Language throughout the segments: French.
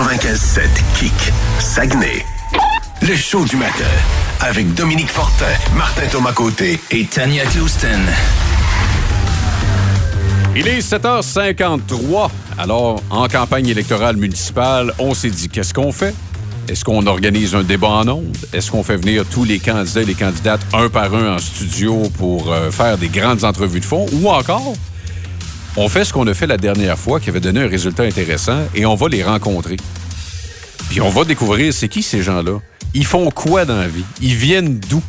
95.7 Kick, Saguenay. Le show du matin avec Dominique Fortin, Martin Thomas-Côté et Tania Clouston. Il est 7h53. Alors, en campagne électorale municipale, on s'est dit, qu'est-ce qu'on fait? Est-ce qu'on organise un débat en ondes? Est-ce qu'on fait venir tous les candidats et les candidates un par un en studio pour faire des grandes entrevues de fond? Ou encore, on fait ce qu'on a fait la dernière fois qui avait donné un résultat intéressant et on va les rencontrer. Puis on va découvrir c'est qui ces gens-là. Ils font quoi dans la vie? Ils viennent d'où?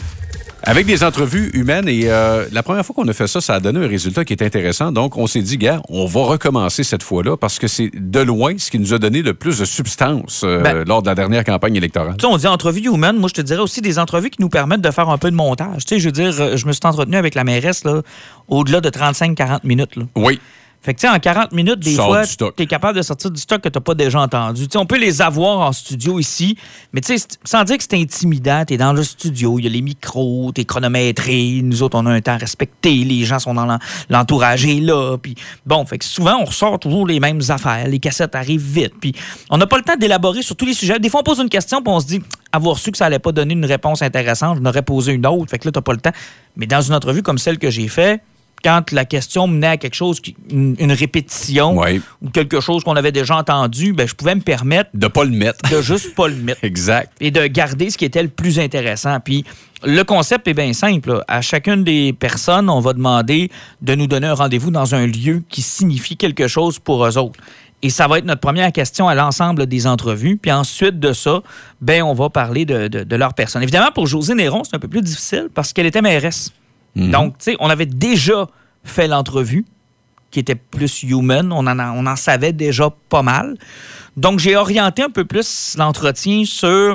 Avec des entrevues humaines et la première fois qu'on a fait ça, ça a donné un résultat qui est intéressant. Donc, on s'est dit, gars, on va recommencer cette fois-là parce que c'est de loin ce qui nous a donné le plus de substance lors de la dernière campagne électorale. Tu sais, on dit entrevues humaines. Moi, je te dirais aussi des entrevues qui nous permettent de faire un peu de montage. Tu sais, je veux dire, je me suis entretenu avec la mairesse là, au-delà de 35-40 minutes. Là. Oui. Fait que, tu sais, en 40 minutes, des fois, tu es capable de sortir du stock que tu n'as pas déjà entendu. Tu sais, on peut les avoir en studio ici, mais tu sais, sans dire que c'est intimidant, tu es dans le studio, il y a les micros, tu es chronométré, nous autres, on a un temps respecté, les gens sont dans l'entourage est là. Puis bon, fait que souvent, on ressort toujours les mêmes affaires, les cassettes arrivent vite, puis on n'a pas le temps d'élaborer sur tous les sujets. Des fois, on pose une question, puis on se dit, avoir su que ça allait pas donner une réponse intéressante, je n'aurais posé une autre, fait que là, tu n'as pas le temps. Mais dans une entrevue comme celle que j'ai faite, quand la question menait à quelque chose, une répétition ou quelque chose qu'on avait déjà entendu, ben, je pouvais me permettre... De pas le mettre. De juste pas le mettre. Exact. Et de garder ce qui était le plus intéressant. Puis le concept est bien simple. Là. À chacune des personnes, on va demander de nous donner un rendez-vous dans un lieu qui signifie quelque chose pour eux autres. Et ça va être notre première question à l'ensemble des entrevues. Puis ensuite de ça, ben, on va parler de leur personne. Évidemment, pour Josée Néron, c'est un peu plus difficile parce qu'elle était mairesse. Mm-hmm. Donc, tu sais, on avait déjà fait l'entrevue, qui était plus human. On en savait déjà pas mal. Donc, j'ai orienté un peu plus l'entretien sur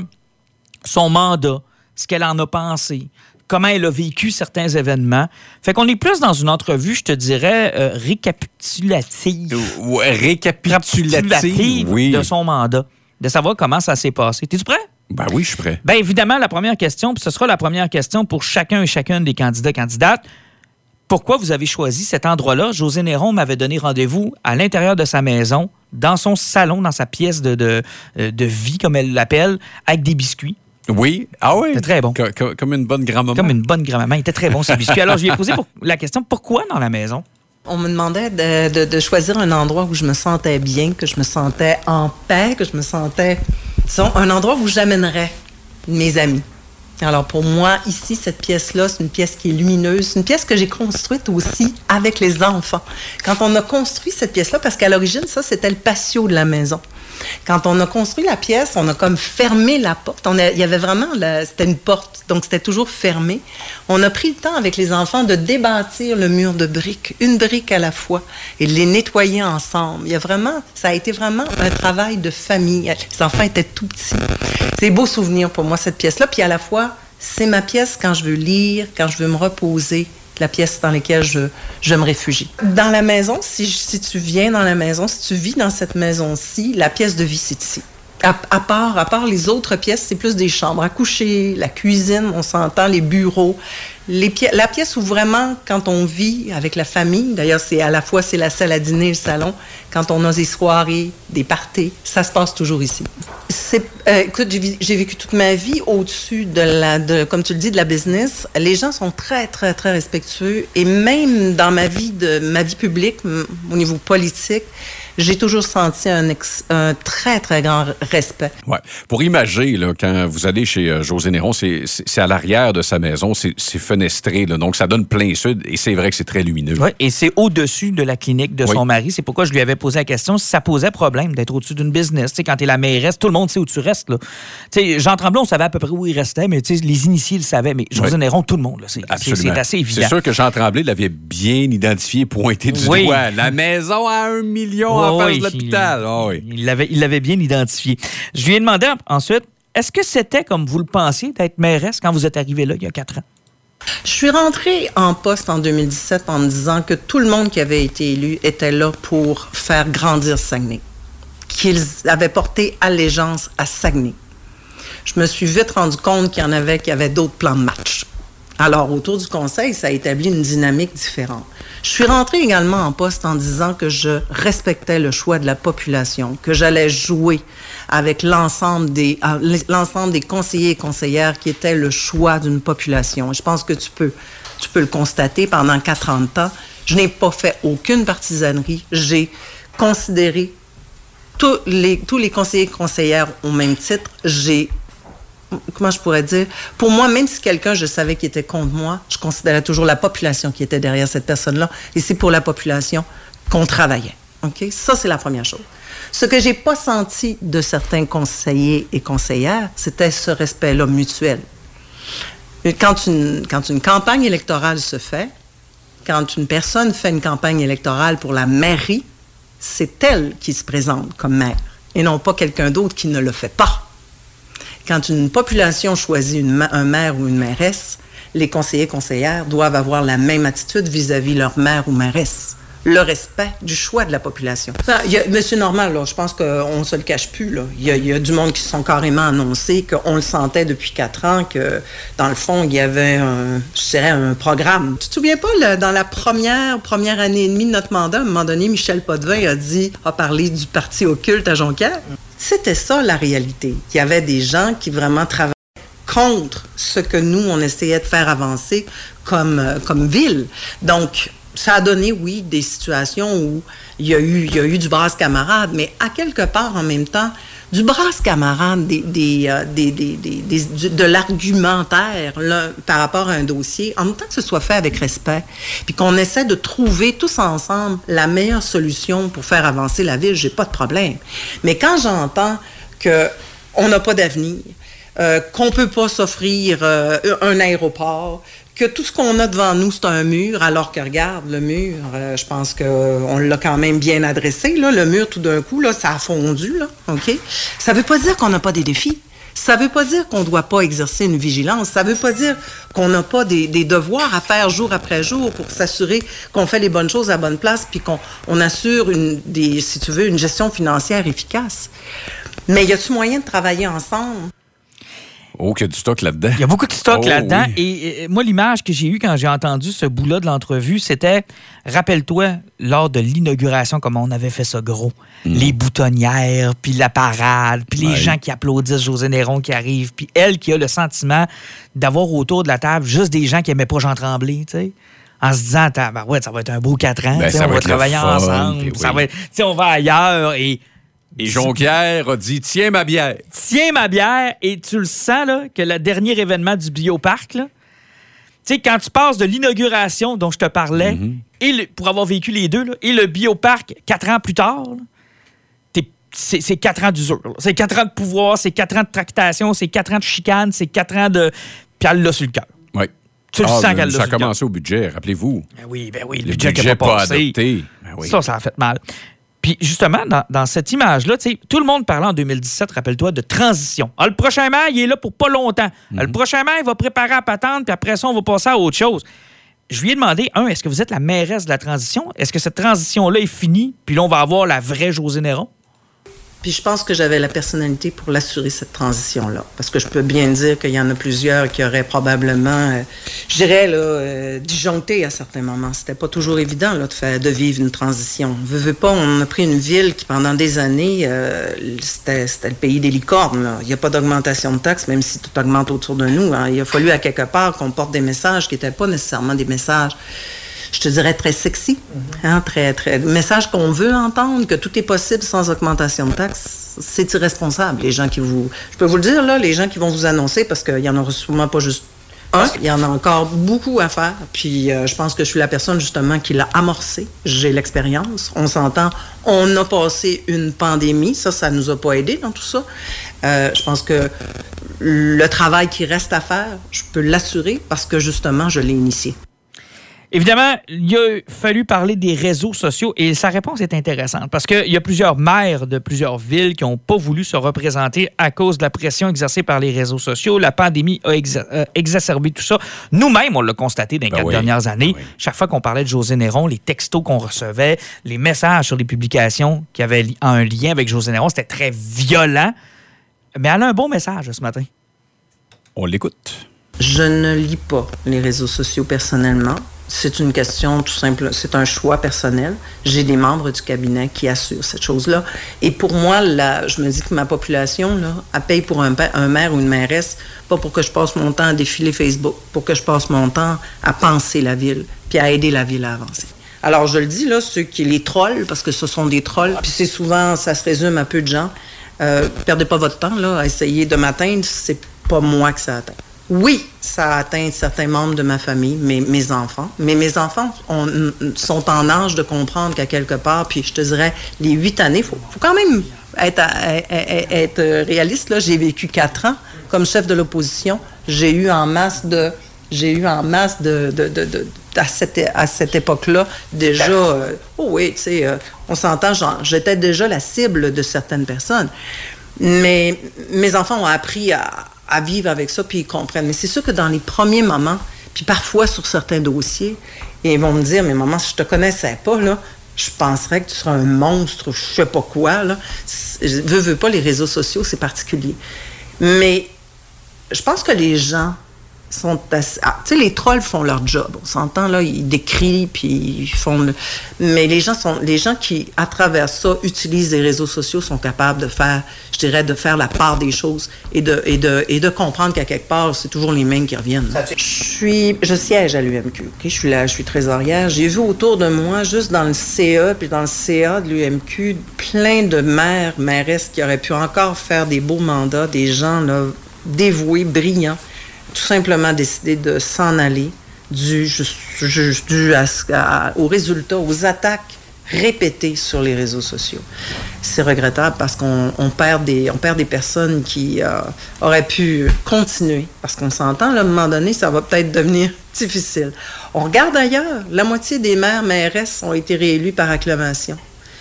son mandat, ce qu'elle en a pensé, comment elle a vécu certains événements. Fait qu'on est plus dans une entrevue, je te dirais, récapitulative. Récapitulative oui. De son mandat, de savoir comment ça s'est passé. T'es-tu prêt? Ben oui, je suis prêt. Ben évidemment, la première question, puis ce sera la première question pour chacun et chacune des candidates. Pourquoi vous avez choisi cet endroit-là? Josée Néron m'avait donné rendez-vous à l'intérieur de sa maison, dans son salon, dans sa pièce de vie, comme elle l'appelle, avec des biscuits. Oui. Ah oui? C'était très bon. Comme une bonne grand-maman. Comme une bonne grand-maman. Il était très bon, ces biscuits. Alors, je lui ai posé la question, pourquoi dans la maison? On me demandait de choisir un endroit où je me sentais bien, que je me sentais en paix, que je me sentais, disons, un endroit où j'amènerais mes amis. Alors pour moi, ici, cette pièce-là, c'est une pièce qui est lumineuse. C'est une pièce que j'ai construite aussi avec les enfants. Quand on a construit cette pièce-là, parce qu'à l'origine, ça, c'était le patio de la maison. Quand on a construit la pièce, on a comme fermé la porte. Il y avait vraiment, c'était une porte, donc c'était toujours fermé. On a pris le temps avec les enfants de débâtir le mur de briques, une brique à la fois, et de les nettoyer ensemble. Ça a été vraiment un travail de famille. Les enfants étaient tout petits. C'est beau souvenir pour moi, cette pièce-là. Puis à la fois, c'est ma pièce quand je veux lire, quand je veux me reposer, la pièce dans laquelle je me réfugie. Dans la maison, si tu viens dans la maison, si tu vis dans cette maison-ci, la pièce de vie, c'est ici. À part les autres pièces, c'est plus des chambres à coucher, la cuisine, on s'entend, les bureaux. La pièce où vraiment, quand on vit avec la famille, d'ailleurs, c'est à la fois c'est la salle à dîner et le salon, quand on a des soirées, des parties, ça se passe toujours ici. Écoute, j'ai vécu toute ma vie au-dessus comme tu le dis, de la business. Les gens sont très, très, très respectueux. Et même dans ma vie publique, au niveau politique, j'ai toujours senti un très, très grand respect. Ouais. Pour imager, là, quand vous allez chez Josée Néron, c'est à l'arrière de sa maison, c'est fenestré, là, donc ça donne plein sud, et c'est vrai que c'est très lumineux. Oui, et c'est au-dessus de la clinique de son mari. C'est pourquoi je lui avais posé la question si ça posait problème d'être au-dessus d'une business. Tu sais, quand t'es la mairesse, tout le monde sait où tu restes. Là. Tu sais, Jean Tremblay, on savait à peu près où il restait, mais tu sais, les initiés le savaient. Mais Josée Néron, tout le monde, là, c'est assez évident. C'est sûr que Jean Tremblay l'avait bien identifié, pointé du doigt. La maison à 1 million en face de l'hôpital. Il l'avait bien identifié. Je lui ai demandé ensuite, est-ce que c'était comme vous le pensiez d'être mairesse quand vous êtes arrivé là il y a 4 ans? Je suis rentrée en poste en 2017 en me disant que tout le monde qui avait été élu était là pour faire grandir Saguenay, qu'ils avaient porté allégeance à Saguenay. Je me suis vite rendu compte qu'il y avait d'autres plans de match. Alors, autour du conseil, ça a établi une dynamique différente. Je suis rentrée également en poste en disant que je respectais le choix de la population, que j'allais jouer avec l'ensemble des conseillers et conseillères qui étaient le choix d'une population. Je pense que tu peux le constater pendant 4 ans de temps. Je n'ai pas fait aucune partisanerie. J'ai considéré tous les conseillers et conseillères au même titre. Comment je pourrais dire? Pour moi, même si quelqu'un, je savais qui était contre moi, je considérais toujours la population qui était derrière cette personne-là. Et c'est pour la population qu'on travaillait. OK? Ça, c'est la première chose. Ce que j'ai pas senti de certains conseillers et conseillères, c'était ce respect-là mutuel. Quand une campagne électorale se fait, quand une personne fait une campagne électorale pour la mairie, c'est elle qui se présente comme maire et non pas quelqu'un d'autre qui ne le fait pas. Quand une population choisit un maire ou une mairesse, les conseillers et conseillères doivent avoir la même attitude vis-à-vis leur maire ou mairesse. Le respect du choix de la population. Monsieur Normand, là, je pense qu'on ne se le cache plus. Là. Il y a du monde qui se sont carrément annoncés, qu'on le sentait depuis 4 ans, que dans le fond, il y avait un programme. Tu te souviens pas, dans la première année et demie de notre mandat, à un moment donné, Michel Potvin a parlé du parti occulte à Jonquière? C'était ça, la réalité. Il y avait des gens qui vraiment travaillaient contre ce que nous, on essayait de faire avancer comme ville. Donc, ça a donné, oui, des situations où il y a eu du brasse camarade, mais à quelque part, en même temps, du brasse camarade, de l'argumentaire là, par rapport à un dossier, en même temps que ce soit fait avec respect, puis qu'on essaie de trouver tous ensemble la meilleure solution pour faire avancer la ville, j'ai pas de problème. Mais quand j'entends qu'on n'a pas d'avenir, qu'on peut pas s'offrir un aéroport, que tout ce qu'on a devant nous, c'est un mur, alors que, regarde, le mur, je pense qu'on l'a quand même bien adressé, là, le mur, tout d'un coup, là, ça a fondu, là, OK? Ça veut pas dire qu'on n'a pas des défis. Ça veut pas dire qu'on doit pas exercer une vigilance. Ça veut pas dire qu'on n'a pas des devoirs à faire jour après jour pour s'assurer qu'on fait les bonnes choses à bonne place puis qu'on assure si tu veux, une gestion financière efficace. Mais y a-t-il moyen de travailler ensemble? Oh, qu'il y a du stock là-dedans. Il y a beaucoup de stock là-dedans. Oui. Et moi, l'image que j'ai eue quand j'ai entendu ce bout-là de l'entrevue, c'était, rappelle-toi, lors de l'inauguration, comment on avait fait ça gros. Les boutonnières, puis la parade, puis les gens qui applaudissent José Néron qui arrive, puis elle qui a le sentiment d'avoir autour de la table juste des gens qui n'aimaient pas Jean Tremblay, tu sais. En se disant, ça va être un beau 4 ans, on va travailler ensemble, ça va être, on va ailleurs et Jonquière a dit « Tiens ma bière ». Tiens ma bière, et tu le sens, là, que le dernier événement du Bioparc, là, tu sais, quand tu passes de l'inauguration dont je te parlais, pour avoir vécu les deux, là, et le Bioparc 4 ans plus tard, là, c'est 4 ans d'usure. Là. C'est 4 ans de pouvoir, c'est 4 ans de tractation, c'est 4 ans de chicane, c'est 4 ans de... Puis elle l'a sur le cœur. Oui. Tu le sens qu'elle l'a sur le cœur. Ça a commencé au budget, rappelez-vous. Ben oui, le budget qui n'a pas passé. Adopté. Ben oui. Ça a fait mal. Puis justement, dans cette image-là, tout le monde parlait en 2017, rappelle-toi, de transition. Ah, le prochain maire, il est là pour pas longtemps. Le prochain maire, il va préparer la patente, puis après ça, on va passer à autre chose. Je lui ai demandé, est-ce que vous êtes la mairesse de la transition? Est-ce que cette transition-là est finie? Puis là, on va avoir la vraie José Néron? Puis je pense que j'avais la personnalité pour l'assurer, cette transition-là. Parce que je peux bien dire qu'il y en a plusieurs qui auraient probablement, je dirais, là, disjoncté à certains moments. C'était pas toujours évident là, de vivre une transition. Veux pas, on a pris une ville qui, pendant des années, c'était le pays des licornes. Là. Il n'y a pas d'augmentation de taxes, même si tout augmente autour de nous. Hein. Il a fallu, à quelque part, qu'on porte des messages qui n'étaient pas nécessairement des messages, je te dirais, très sexy, très message qu'on veut entendre, que tout est possible sans augmentation de taxes. C'est irresponsable, les gens je peux vous le dire, là, les gens qui vont vous annoncer, parce qu'il y en aura sûrement pas juste un, il y en a encore beaucoup à faire, puis je pense que je suis la personne, justement, qui l'a amorcé. J'ai l'expérience, on s'entend, on a passé une pandémie, ça nous a pas aidé dans tout ça. Je pense que le travail qui reste à faire, je peux l'assurer, parce que, justement, je l'ai initié. Évidemment, il a fallu parler des réseaux sociaux et sa réponse est intéressante parce qu'il y a plusieurs maires de plusieurs villes qui n'ont pas voulu se représenter à cause de la pression exercée par les réseaux sociaux. La pandémie a exacerbé tout ça. Nous-mêmes, on l'a constaté dans les 4 dernières années. Chaque fois qu'on parlait de José Néron, les textos qu'on recevait, les messages sur les publications qui avaient un lien avec José Néron, c'était très violent. Mais elle a un bon message ce matin. On l'écoute. Je ne lis pas les réseaux sociaux personnellement. C'est une question tout simple, c'est un choix personnel. J'ai des membres du cabinet qui assurent cette chose-là. Et pour moi, je me dis que ma population, là, elle paye pour un maire ou une mairesse, pas pour que je passe mon temps à défiler Facebook, pour que je passe mon temps à penser la ville, puis à aider la ville à avancer. Alors, je le dis, là, ceux qui les trollent, parce que ce sont des trolls, puis c'est souvent, ça se résume à peu de gens, perdez pas votre temps, là, à essayer de m'atteindre, c'est pas moi que ça atteint. Oui, ça a atteint certains membres de ma famille, mes enfants. Mais mes enfants sont en âge de comprendre qu'à quelque part, puis je te dirais, les 8 années, faut quand même être réaliste. Là, j'ai vécu 4 ans comme chef de l'opposition. J'ai eu en masse à cette époque-là, déjà... oui, tu sais, on s'entend, j'étais déjà la cible de certaines personnes. Mais mes enfants ont appris à vivre avec ça, puis ils comprennent. Mais c'est sûr que dans les premiers moments, puis parfois sur certains dossiers, ils vont me dire, mais maman, si je te connaissais pas, là, je penserais que tu serais un monstre, je sais pas quoi, là. Veux pas, les réseaux sociaux, c'est particulier. Mais je pense que les gens sont assez... tu sais, les trolls font leur job. On s'entend, là, ils décrient, puis ils font... Mais les gens qui, à travers ça, utilisent les réseaux sociaux sont capables de faire, je dirais, de faire la part des choses et de comprendre qu'à quelque part, c'est toujours les mêmes qui reviennent. Je siège à l'UMQ. Okay? Je suis trésorière. J'ai vu autour de moi, juste dans le CA, puis dans le CA de l'UMQ, plein de mairesses qui auraient pu encore faire des beaux mandats, des gens là, dévoués, brillants, tout simplement décider de s'en aller dû aux résultats, aux attaques répétées sur les réseaux sociaux. C'est regrettable parce qu'on perd des personnes qui auraient pu continuer. Parce qu'on s'entend, là, à un moment donné, ça va peut-être devenir difficile. On regarde ailleurs, la moitié des mairesses ont été réélues par acclamation.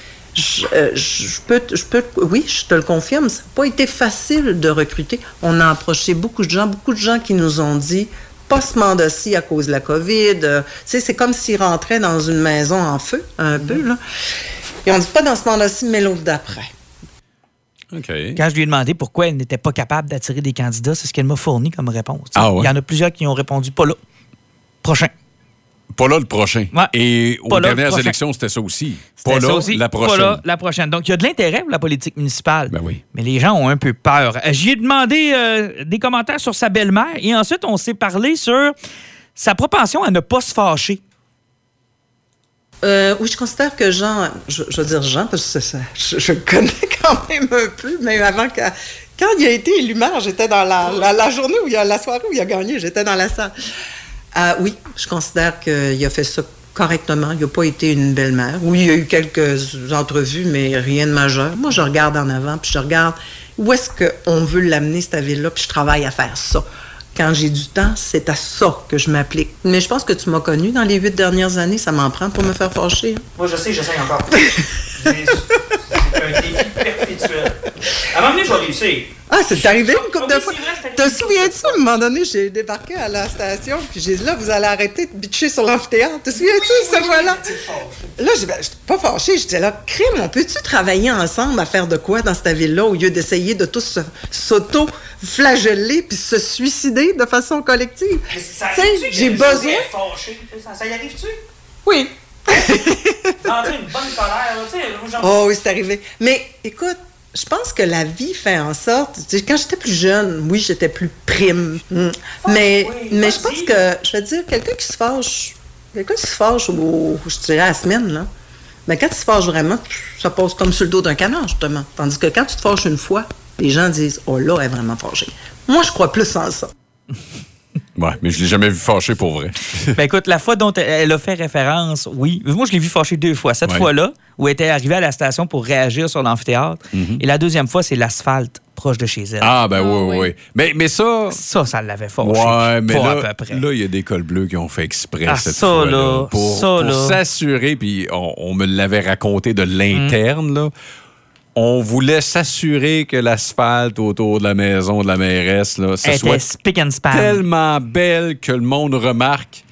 Oui, je te le confirme, ça n'a pas été facile de recruter. On a approché beaucoup de gens qui nous ont dit, pas ce mandat-ci à cause de la COVID. Tu sais, c'est comme s'ils rentraient dans une maison en feu, un peu, là. Et on dit pas dans ce mandat-ci, mais l'autre d'après. OK. Quand je lui ai demandé pourquoi elle n'était pas capable d'attirer des candidats, c'est ce qu'elle m'a fourni comme réponse. Ah ouais? Il y en a plusieurs qui ont répondu pas là. Prochain. Pas là le prochain. Ouais. Et aux Pas là, dernières prochain. élections, c'était ça aussi. C'était Pas ça là, aussi. la prochaine. Pas là, la prochaine. Donc, il y a de l'intérêt pour la politique municipale. Ben oui. Mais les gens ont un peu peur. J'y ai demandé des commentaires sur sa belle-mère et ensuite, on s'est parlé sur sa propension à ne pas se fâcher. Oui, je considère que Jean, je veux dire Jean, parce que je le connais quand même un peu, mais avant quand il a été élu maire, j'étais dans la journée la soirée où il a gagné, j'étais dans la salle. Oui, je considère qu'il a fait ça correctement. Il n'a pas été une belle-mère. Oui, il y a eu quelques entrevues, mais rien de majeur. Moi, je regarde en avant, puis je regarde où est-ce qu'on veut l'amener, cette ville-là, puis je travaille à faire ça. Quand j'ai du temps, c'est à ça que je m'applique. Mais je pense que tu m'as connu dans les 8 dernières années. Ça m'en prend pour me faire fâcher. Hein? Moi, je sais, j'essaie encore. C'est un défi perpétuel. À un moment donné, je vais réussir. Ah, c'est arrivé une couple de fois. C'est vrai, Te souviens-tu, à un moment donné, j'ai débarqué à la station, puis j'ai dit, là, vous allez arrêter de bitcher sur l'amphithéâtre. Te souviens-tu de cette fois-là? Là, j'étais pas fâchée, j'étais là, crime, on peut-tu travailler ensemble à faire de quoi dans cette ville-là, au lieu d'essayer de tous s'auto-flageller puis se suicider de façon collective? Tu sais, j'ai besoin... Ça y arrive-tu? Oui. Rentrer une bonne colère, tu sais. Oh oui, c'est arrivé. Mais, écoute, je pense que la vie fait en sorte... Quand j'étais plus jeune, oui, j'étais plus prime. Mais je pense que, je vais te dire, quelqu'un qui se fâche, je dirais, à la semaine, là, mais quand il se fâche vraiment, ça passe comme sur le dos d'un canard, justement. Tandis que quand tu te fâches une fois, les gens disent, oh là, elle est vraiment fâchée. Moi, je crois plus en ça. Ouais, mais je l'ai jamais vu fâché pour vrai. Ben écoute, la fois dont elle a fait référence, oui. Moi, je l'ai vu fâcher 2 fois. Cette fois-là, où elle était arrivée à la station pour réagir sur l'amphithéâtre. Et la deuxième fois, c'est l'asphalte proche de chez elle. Ah, ben oui. Mais ça... Ça l'avait fâché. Ouais, mais pas là, à peu près. là, il y a des cols bleus qui ont fait exprès cette ça, fois-là. là, Pour s'assurer, puis on me l'avait raconté de l'interne, là. On voulait s'assurer que l'asphalte autour de la maison de la mairesse, là, ça soit spick and span. tellement belle que le monde remarque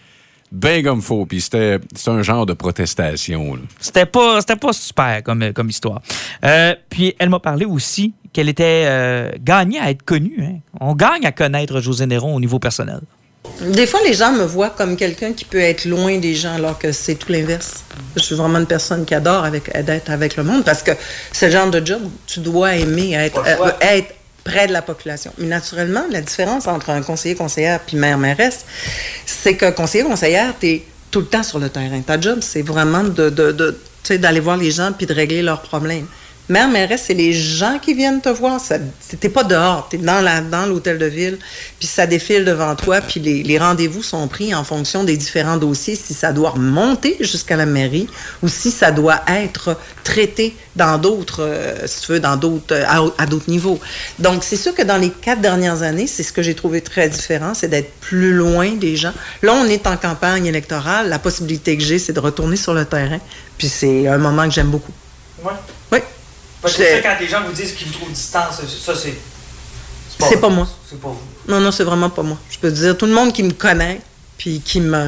bien comme faut. Puis c'était un genre de protestation. Là. C'était pas super comme histoire. Puis elle m'a parlé aussi qu'elle était gagnée à être connue. Hein. On gagne à connaître Josée Néron au niveau personnel. Des fois, les gens me voient comme quelqu'un qui peut être loin des gens, alors que c'est tout l'inverse. Je suis vraiment une personne qui adore d'être avec le monde, parce que c'est le genre de job où tu dois aimer être près de la population. Mais naturellement, la différence entre un conseiller-conseillère puis maire-mairesse, c'est que conseiller-conseillère, t'es tout le temps sur le terrain. Ta job, c'est vraiment d'aller voir les gens puis de régler leurs problèmes. Maire-mairesse, c'est les gens qui viennent te voir. T'es pas dehors, t'es dans l'hôtel de ville, puis ça défile devant toi, puis les rendez-vous sont pris en fonction des différents dossiers, si ça doit remonter jusqu'à la mairie ou si ça doit être traité dans d'autres, si tu veux, à d'autres niveaux. Donc, c'est sûr que dans les 4 dernières années, c'est ce que j'ai trouvé très différent, c'est d'être plus loin des gens. Là, on est en campagne électorale. La possibilité que j'ai, c'est de retourner sur le terrain, puis c'est un moment que j'aime beaucoup. Ouais. Oui. Parce que ça, quand les gens vous disent qu'ils vous trouvent distant, ça, c'est pas moi. C'est pas vous. Non, c'est vraiment pas moi. Je peux te dire, tout le monde qui me connaît, puis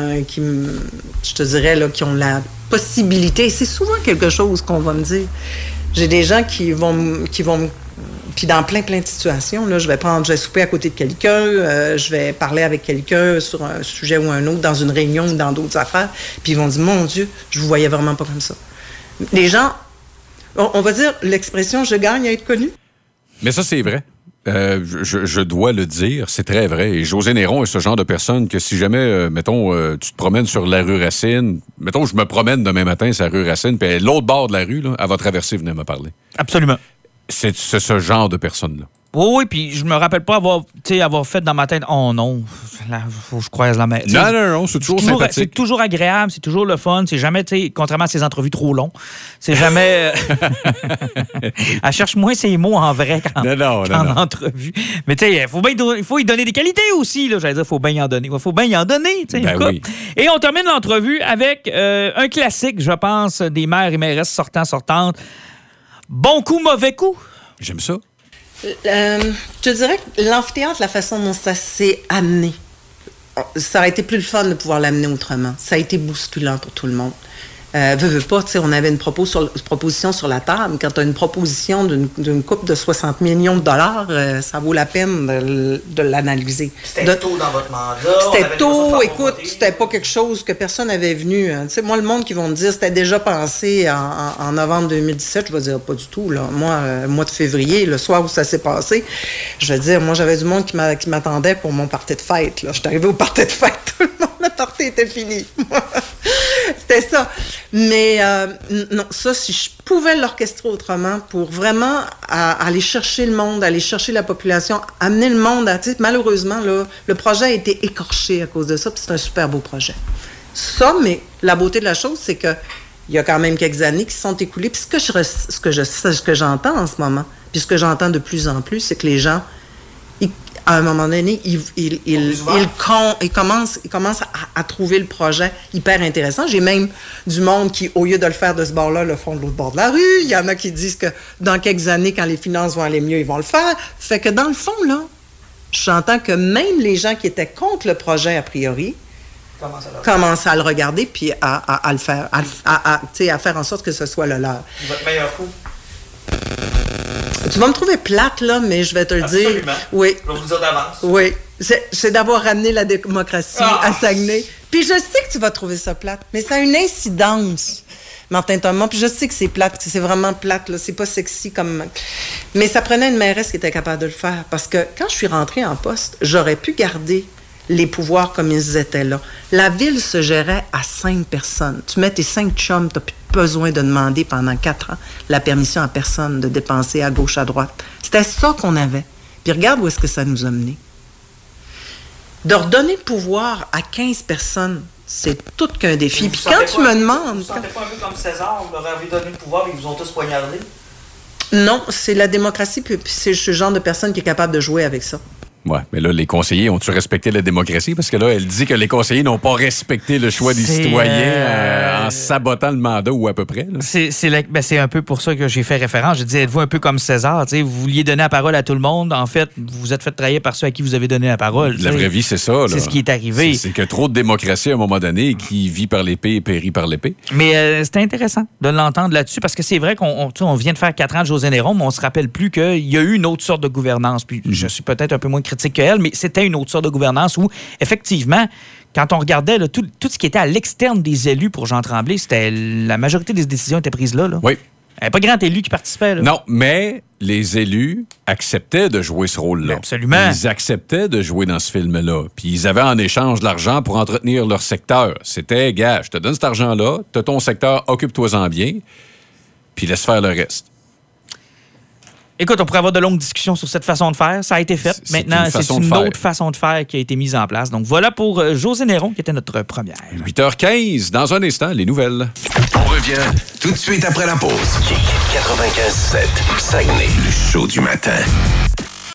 je te dirais, là, qui ont la possibilité, c'est souvent quelque chose qu'on va me dire. J'ai des gens qui vont puis dans plein de situations, là, je vais souper à côté de quelqu'un, je vais parler avec quelqu'un sur un sujet ou un autre, dans une réunion ou dans d'autres affaires, puis ils vont dire, mon Dieu, je vous voyais vraiment pas comme ça. Les gens, on va dire l'expression « je gagne à être connu ». Mais ça, c'est vrai. Je dois le dire, c'est très vrai. Et Josée Néron est ce genre de personne que si jamais, tu te promènes sur la rue Racine, je me promène demain matin sur la rue Racine, puis l'autre bord de la rue, là, elle va traverser, venez me parler. Absolument. C'est ce genre de personne-là. Oui, puis je me rappelle pas avoir fait dans ma tête « Oh non, faut que je croise la main. » Non, c'est toujours sympathique. C'est toujours agréable, c'est toujours le fun. C'est jamais, contrairement à ces entrevues trop longues, c'est jamais... Elle cherche moins ses mots en vrai qu'en entrevue. Mais tu sais, il faut y donner des qualités aussi. Là, j'allais dire, il faut bien y en donner. Il faut bien y en donner. Oui. Et on termine l'entrevue avec un classique, je pense, des maires et mairesses sortantes. Bon coup, mauvais coup. J'aime ça. Je dirais que l'amphithéâtre, la façon dont ça s'est amené, ça aurait été plus le fun de pouvoir l'amener autrement. Ça a été bousculant pour tout le monde. Veux pas, on avait une proposition sur la table. Quand tu as une proposition d'une coupe de 60 millions de dollars, ça vaut la peine de l'analyser. C'était tôt dans votre mandat. C'était tôt, écoute, c'était pas quelque chose que personne n'avait venu. Moi, le monde qui vont me dire c'était déjà pensé en novembre 2017, je vais dire pas du tout. Là. Moi, mois de février, le soir où ça s'est passé, je vais dire, moi, j'avais du monde qui m'attendait pour mon party de fête. Là. Je suis arrivée au party de fête, tout le monde, le party était fini. C'était ça. Mais non, ça, si je pouvais l'orchestrer autrement pour vraiment aller chercher le monde, aller chercher la population, amener le monde à... Malheureusement, là, le projet a été écorché à cause de ça, puis c'est un super beau projet. Ça, mais la beauté de la chose, c'est que il y a quand même quelques années qui se sont écoulées. Puis ce que j'entends en ce moment, puis ce que j'entends de plus en plus, c'est que les gens... à un moment donné, ils commencent à trouver le projet hyper intéressant. J'ai même du monde qui, au lieu de le faire de ce bord-là, le font de l'autre bord de la rue. Il y en a qui disent que dans quelques années, quand les finances vont aller mieux, ils vont le faire. Fait que dans le fond, là, j'entends que même les gens qui étaient contre le projet, a priori, commencent à le regarder puis à le faire, à faire en sorte que ce soit le leur. Votre meilleur coup? Tu vas me trouver plate, là, mais je vais te le dire. Oui. Je vais vous le dire d'avance. Oui. C'est d'avoir ramené la démocratie à Saguenay. Puis je sais que tu vas trouver ça plate, mais ça a une incidence, Martin Thomas. Puis je sais que c'est plate, que c'est vraiment plate, là. C'est pas sexy comme... Mais ça prenait une mairesse qui était capable de le faire. Parce que quand je suis rentrée en poste, j'aurais pu garder les pouvoirs comme ils étaient là. La ville se gérait à 5 personnes. Tu mets tes 5 chums, tu n'as plus besoin de demander pendant 4 ans la permission à personne de dépenser à gauche, à droite. C'était ça qu'on avait. Puis regarde où est-ce que ça nous a menés. De redonner le pouvoir à 15 personnes, c'est tout qu'un défi. Puis quand tu me demandes... Vous ne sentez pas un peu comme César, vous leur avez donné le pouvoir et ils vous ont tous poignardé? Non, c'est la démocratie, puis c'est ce genre de personne qui est capable de jouer avec ça. Ouais, mais là, les conseillers ont-tu respecté la démocratie? Parce que là, elle dit que les conseillers n'ont pas respecté le choix des citoyens en sabotant le mandat ou à peu près. Là. C'est un peu pour ça que j'ai fait référence. Je dis, êtes-vous un peu comme César? Vous vouliez donner la parole à tout le monde. En fait, vous vous êtes fait trahir par ceux à qui vous avez donné la parole. La vraie vie, c'est ça. Là. C'est ce qui est arrivé. C'est que trop de démocratie à un moment donné qui vit par l'épée et périt par l'épée. Mais c'était intéressant de l'entendre là-dessus parce que c'est vrai qu'on vient de faire 4 ans de Josée Néron, mais on se rappelle plus qu'il y a eu une autre sorte de gouvernance. Puis je suis peut-être un peu moins critique qu'elle, mais c'était une autre sorte de gouvernance où, effectivement, quand on regardait là, tout ce qui était à l'externe des élus pour Jean Tremblay, la majorité des décisions étaient prises là. Oui. Il n'y avait pas grand élu qui participait. Là. Non, mais les élus acceptaient de jouer ce rôle-là. Absolument. Ils acceptaient de jouer dans ce film-là. Puis ils avaient en échange de l'argent pour entretenir leur secteur. C'était, gars, je te donne cet argent-là, t'as ton secteur, occupe-toi-en bien, puis laisse faire le reste. Écoute, on pourrait avoir de longues discussions sur cette façon de faire. Ça a été fait. Maintenant, c'est une autre façon de faire qui a été mise en place. Donc voilà pour Josée Néron, qui était notre première. 8h15, dans un instant, les nouvelles. On revient tout de suite après la pause. 95.7, Saguenay, le show du matin.